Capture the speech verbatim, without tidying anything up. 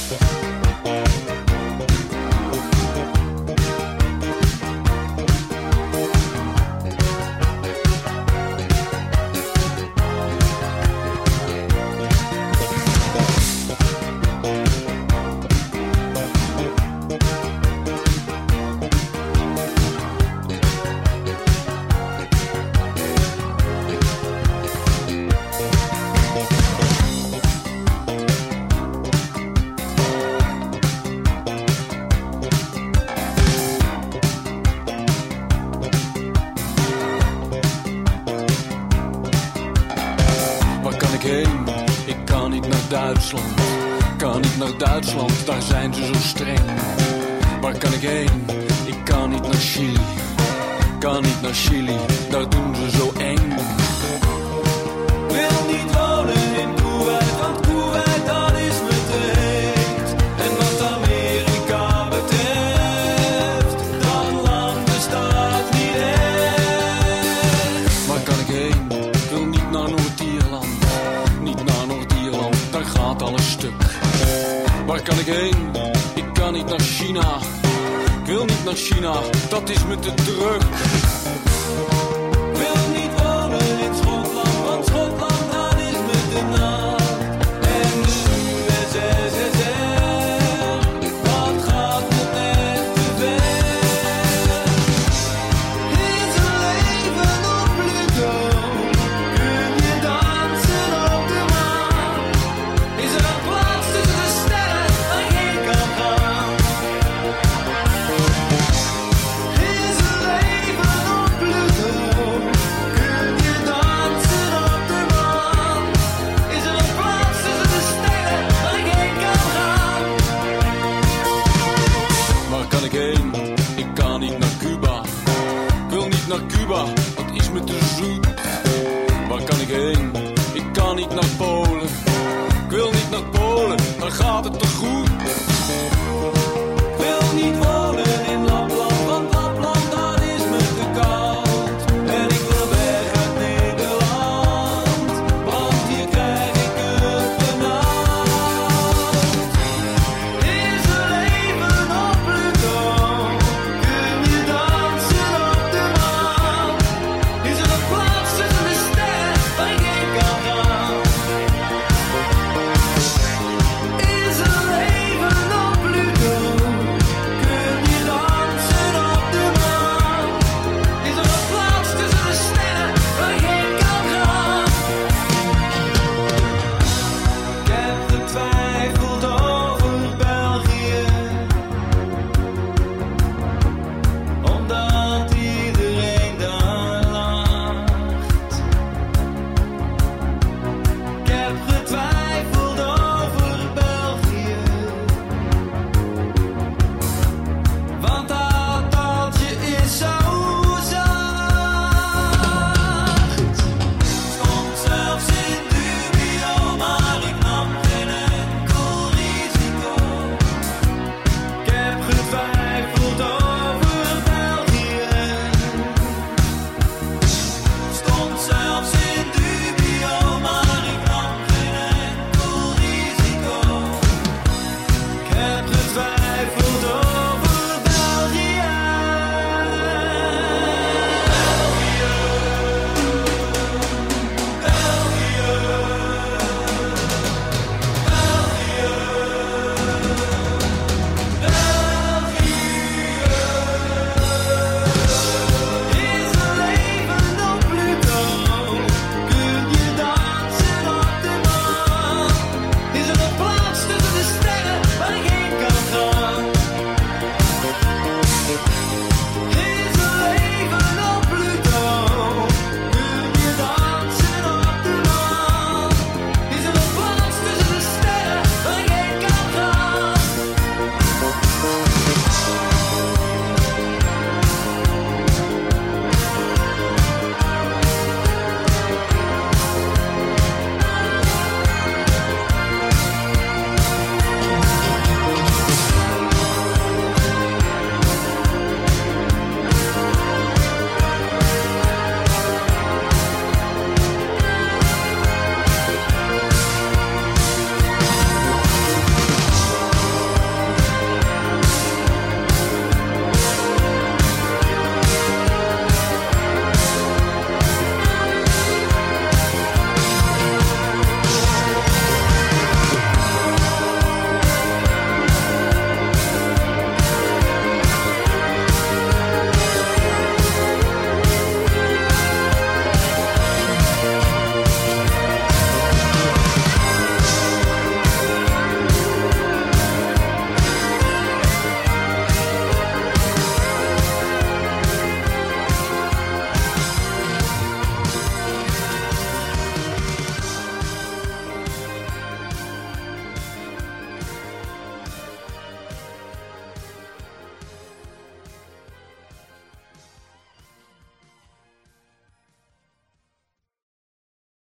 Duitsland, kan niet naar Duitsland, daar zijn ze zo streng. Waar kan ik heen? Ik kan niet naar Chili, kan niet naar Chili, daar doen ze zo eng. Wil niet wonen in Kuwait, want Kuwait dat is me te heet. En wat Amerika betreft, dat land bestaat niet echt. Waar kan ik heen? Ik wil niet naar Noord-Ierland, niet naar Noord-Ierland, daar gaat alles stuk. Waar kan ik heen? Ik kan niet naar China. Ik wil niet naar China, dat is me te druk. Ik wil niet wonen in Schotland, want Schotland dat is me te nat. En de U S S R, dat gaat me net te ver. Is een leven op Pluto? Kun je dansen op de maan? Is er een plaats tussen de sterren waar ik heen kan gaan? Is een leven op Pluto? Kun je dansen op de maan? Is er een plaats tussen de sterren waar ik heen kan gaan? Waar kan ik heen? Ik kan niet naar Cuba. Ik wil niet naar Cuba, dat is me te zoet. Waar kan ik heen? Ik kan niet naar Polen. Ik wil niet naar Polen, daar gaat het toch